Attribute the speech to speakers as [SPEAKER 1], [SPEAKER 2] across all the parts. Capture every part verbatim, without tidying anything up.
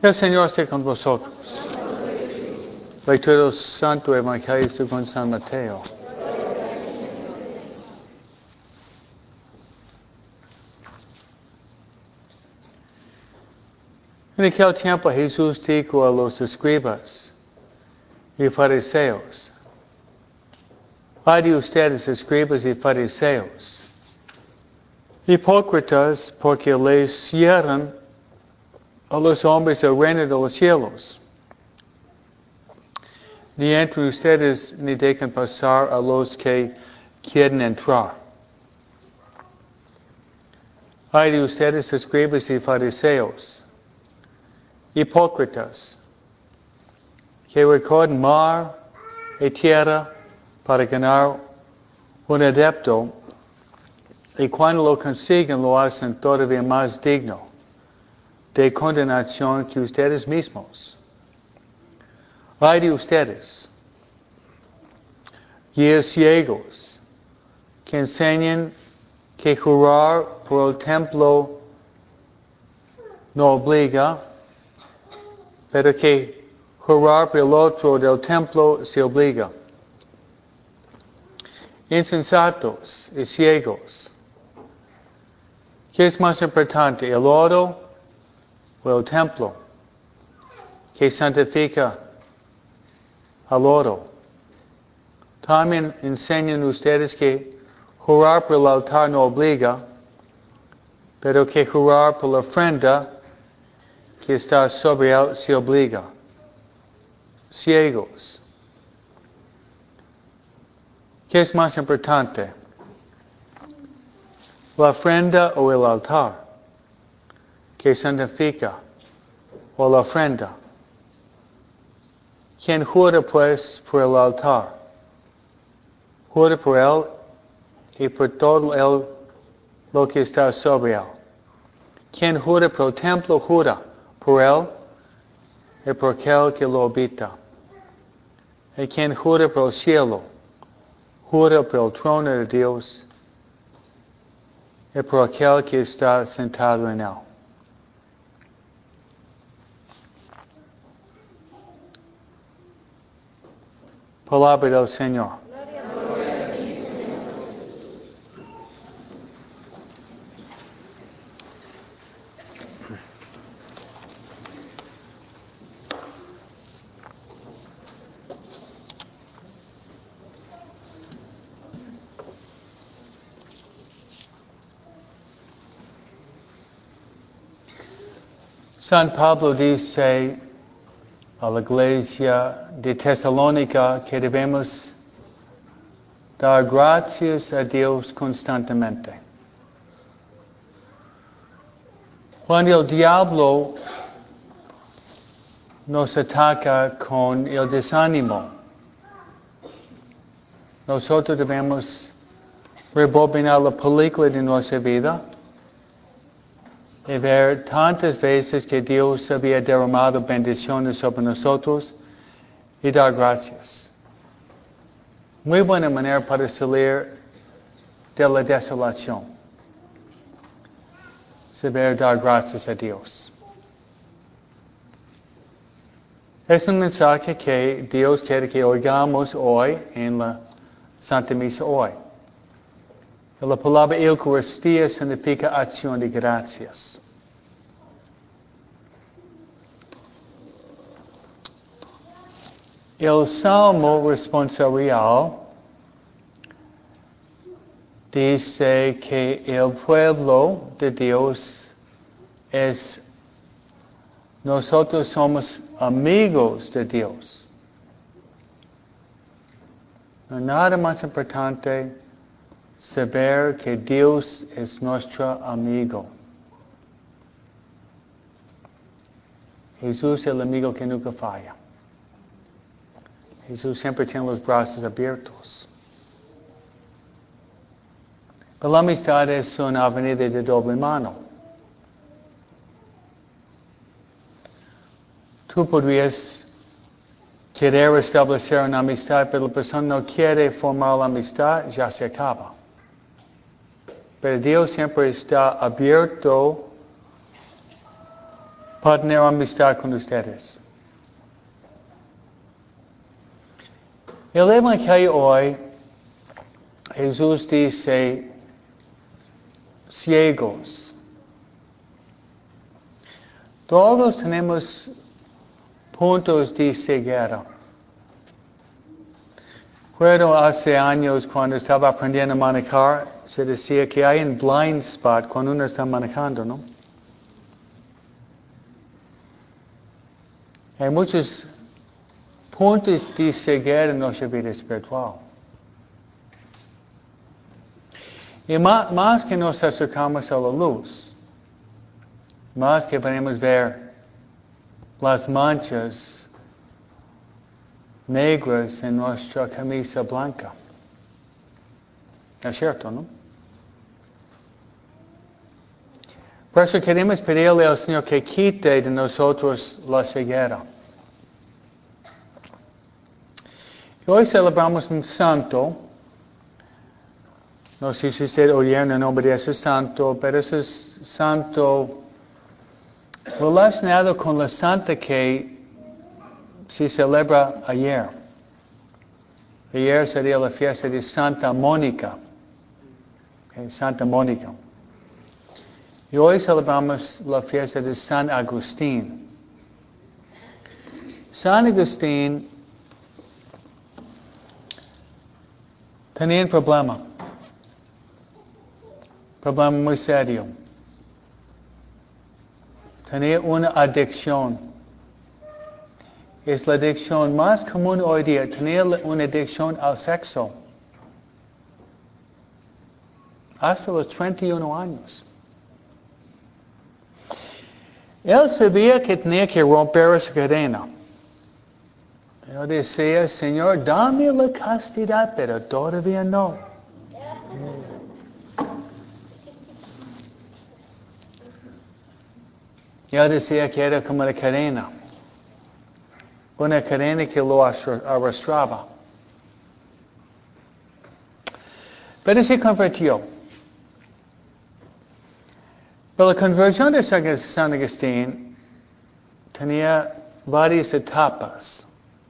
[SPEAKER 1] El Señor esté con vosotros. Lectura del Santo Evangelio según San Mateo. En aquel tiempo Jesús dijo a los escribas y fariseos: Ay de ustedes, escribas y fariseos, hipócritas, porque les cierran a los hombres el reino de los cielos. Ni entre ustedes ni dejan pasar a los que quieren entrar. Ay de ustedes, escribas y fariseos, hipócritas, que recorren mar y tierra para ganar un adepto, y cuando lo consiguen lo hacen todavía más digno de condenación que ustedes mismos. Ay de ustedes, guías ciegos, que enseñan que jurar por el templo no obliga, pero que jurar por el otro del templo se obliga. Insensatos y ciegos, ¿qué es más importante, el oro o el templo que santifica al oro? También enseñan ustedes que jurar por el altar no obliga, pero que jurar por la ofrenda que está sobre él se obliga. Ciegos, ¿qué es más importante, la ofrenda o el altar que santifica, o la ofrenda? ¿Quién jura pues por el altar? Jura por él y por todo él lo que está sobre él. Quien jura por el templo, jura por él y por aquel que lo habita. Y quien jura por el cielo, jura por el trono de Dios y por aquel que está sentado en él. Palabra del Señor. San Pablo dice a la iglesia de Tesalónica que debemos dar gracias a Dios constantemente. Cuando el diablo nos ataca con el desánimo, nosotros debemos rebobinar la película de nuestra vida y ver tantas veces que Dios había derramado bendiciones sobre nosotros y dar gracias. Muy buena manera para salir de la desolación. Saber dar gracias a Dios. Es un mensaje que Dios quiere que oigamos hoy en la Santa Misa hoy. La palabra Eucaristía significa acción de gracias. El Salmo responsorial dice que el pueblo de Dios es, nosotros somos amigos de Dios. No hay nada más importante saber que Dios es nuestro amigo. Jesús es el amigo que nunca falla. Jesús siempre tiene los brazos abiertos. Pero la amistad es una avenida de doble mano. Tú podrías querer establecer una amistad, pero la persona no quiere formar la amistad, ya se acaba. Pero Dios siempre está abierto para tener amistad con ustedes. El Evangelio hoy, Jesús dice, ciegos. Todos tenemos puntos de ceguera. Recuerdo hace años cuando estaba aprendiendo a manejar, se decía que hay un blind spot cuando uno está manejando, ¿no? Hay muchos puntos de ceguera en nuestra vida espiritual. Y más, más que nos acercamos a la luz, más que podemos ver las manchas negras en nuestra camisa blanca. ¿Es cierto, no? Por eso queremos pedirle al Señor que quite de nosotros la ceguera. Y hoy celebramos un santo. No sé si usted oyeron el nombre de ese santo, pero ese es santo relacionado con la santa que se celebra ayer. Ayer sería la fiesta de Santa Mónica. Okay, Santa Mónica. Y hoy celebramos la fiesta de San Agustín. San Agustín tenía un problema. Problema muy serio. Tenía una adicción. Es la adicción más común hoy día. Tenía una adicción al sexo. Hasta los treinta y uno años. Él sabía que tenía que romper esa cadena. Él decía, Señor, dame la castidad, pero todavía no. Él decía que era como la cadena. Una cadena que lo arrastraba. Pero se convirtió. Pero la conversión de San Agustín tenía varias etapas.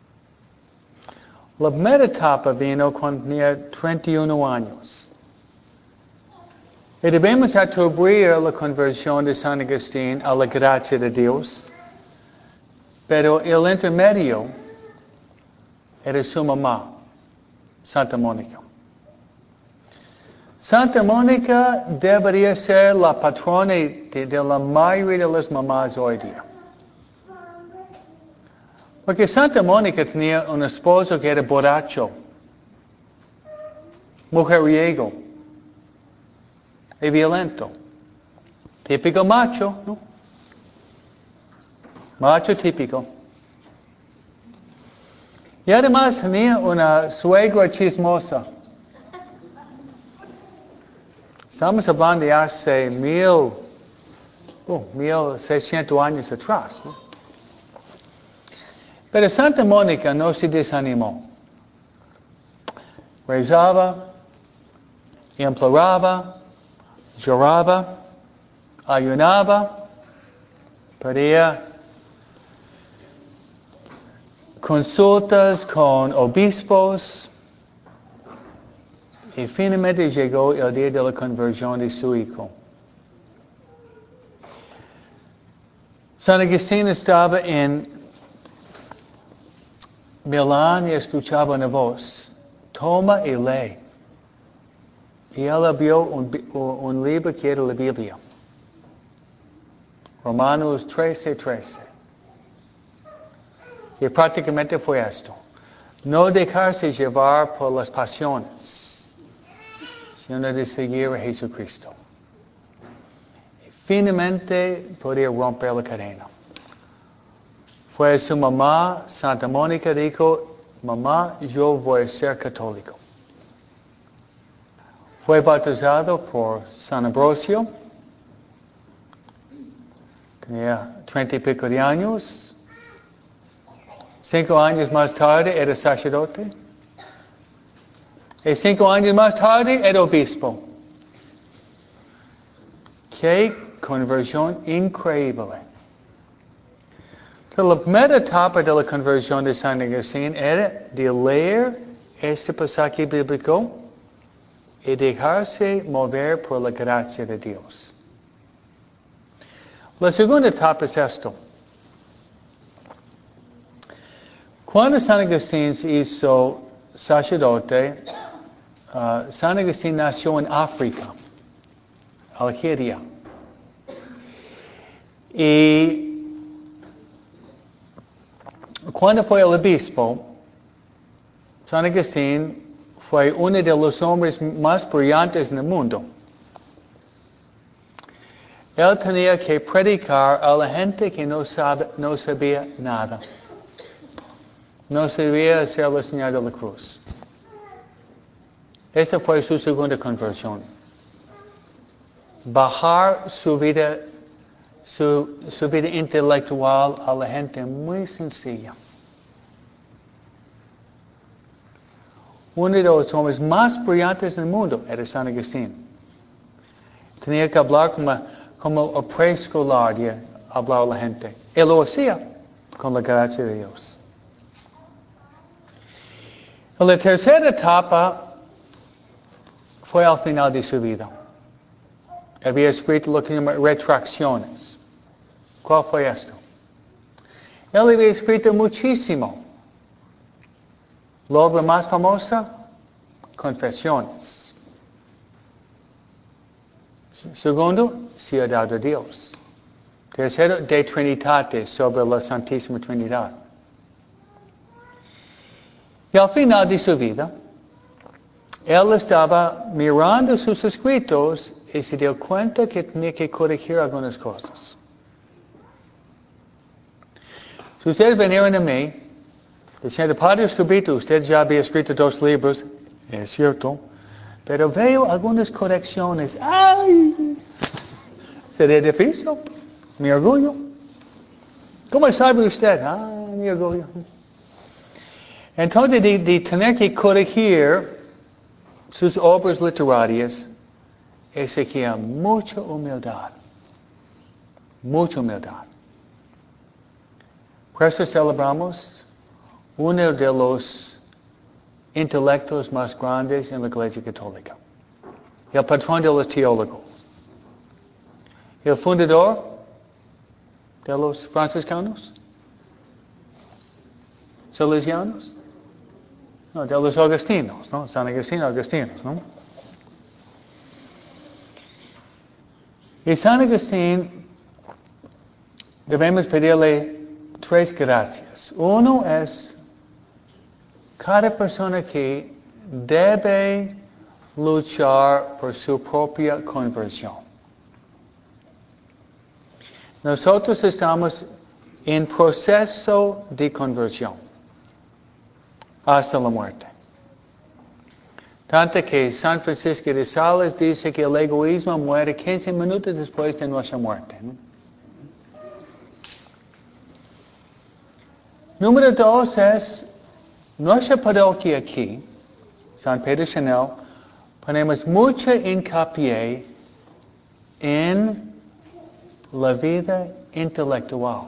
[SPEAKER 1] La primera etapa vino cuando tenía treinta y uno años. Y debemos atribuir la conversión de San Agustín a la gracia de Dios. Pero el intermedio era su mamá, Santa Mónica. Santa Mónica debería ser la patrona de, de la mayoría de las mamás hoy día. Porque Santa Mónica tenía un esposo que era borracho, mujeriego y violento. Típico macho, ¿no? Macho típico. Y además tenía una suegra chismosa. Estamos hablando de hace mil, oh, mil seiscientos años atrás, ¿no? Pero Santa Mónica no se desanimó. Rezaba, imploraba, lloraba, ayunaba, pedía consultas con obispos y finalmente llegó el día de la conversión de su hijo. San Agustín estaba en Milán y escuchaba una voz, toma y lee. Y él vio un, un libro que era la Biblia. Romanos trece, trece. Y prácticamente fue esto. No dejarse llevar por las pasiones, sino de seguir a Jesucristo. Y finalmente podía romper la cadena. Fue su mamá, Santa Mónica, dijo, mamá, yo voy a ser católico. Fue bautizado por San Ambrosio. Tenía treinta y pico de años. Cinco años más tarde era sacerdote. Y cinco años más tarde era obispo. Qué conversión increíble. La primera etapa de la conversión de San Agustín era de leer este pasaje bíblico y dejarse mover por la gracia de Dios. La segunda etapa es esto. Cuando San Agustín se hizo sacerdote, uh, San Agustín nació en África, Algeria. Y cuando fue el obispo, San Agustín fue uno de los hombres más brillantes en el mundo. Él tenía que predicar a la gente que no, sabe, no sabía nada. No sabía hacer la señal de la cruz. Esa fue su segunda conversión. Bajar su vida, su, su vida intelectual a la gente muy sencilla. Uno de los hombres más brillantes del mundo era San Agustín. Tenía que hablar como, como el preescolar, de hablar a la gente. Él lo hacía con la gracia de Dios. La tercera etapa fue al final de su vida. Había escrito lo que se llama retracciones. ¿Cuál fue esto? Él había escrito muchísimo. La obra más famosa, Confesiones. Segundo, Ciudad de Dios. Tercero, De Trinitate, sobre la Santísima Trinidad. Y al final de su vida, él estaba mirando sus escritos y se dio cuenta que tenía que corregir algunas cosas. Si ustedes vinieron a mí, diciendo, Padre Escribito, usted ya había escrito dos libros, es cierto, pero veo algunas correcciones. ¡Ay! Sería difícil. Mi orgullo. ¿Cómo sabe usted? Ah, mi orgullo. Entonces, de, de tener que corregir sus obras literarias, exigía mucha humildad. Mucha humildad. Por eso celebramos uno de los intelectos más grandes en la Iglesia Católica. El patrón de los teólogos. El fundador de los franciscanos. Salesianos. No, de los agustinos, ¿no? San Agustín, agustinos, ¿no? Y San Agustín, debemos pedirle tres gracias. Uno es, cada persona que debe luchar por su propia conversión. Nosotros estamos en proceso de conversión. Hasta la muerte. Tanto que San Francisco de Sales dice que el egoísmo muere quince minutos después de nuestra muerte. ¿No? Número dos es, nuestra parroquia aquí, San Pedro Chanel, ponemos mucha hincapié en la vida intelectual.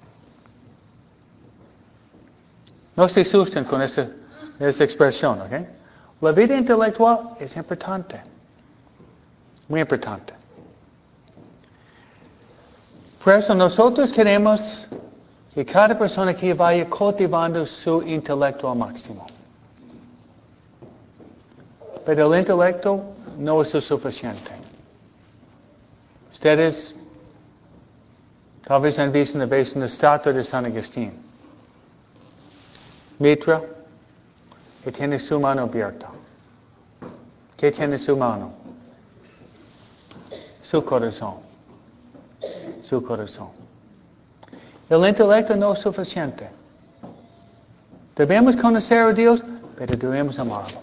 [SPEAKER 1] No se asusten con esa, esa expresión, ¿ok? La vida intelectual es importante. Muy importante. Por eso nosotros queremos que cada persona que vaya cultivando su intelecto al máximo. Pero el intelecto no es suficiente. Ustedes tal vez han visto una vez una estatua de San Agustín. Mitra, que tiene su mano abierta. ¿Qué tiene su mano? Su corazón. Su corazón. El intelecto no es suficiente. Debemos conocer a Dios, pero debemos amarlo.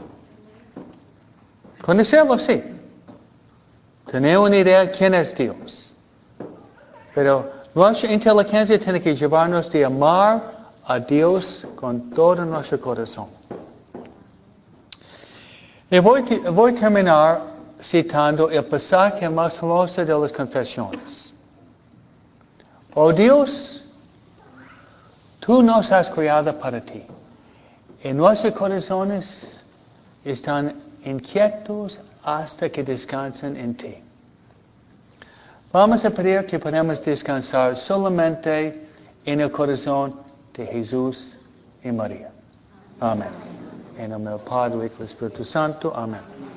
[SPEAKER 1] Conocerlo, sí. Tener una idea de quién es Dios. Pero nuestra inteligencia tiene que llevarnos de amar a Dios con todo nuestro corazón. Y voy, voy a terminar citando el pasaje más famoso de las confesiones. Oh Dios, Tú nos has creado para ti. Y nuestros corazones están inquietos hasta que descansen en ti. Vamos a pedir que podamos descansar solamente en el corazón de Jesús y María. Amén. En nombre del Padre y del Espíritu Santo. Amén.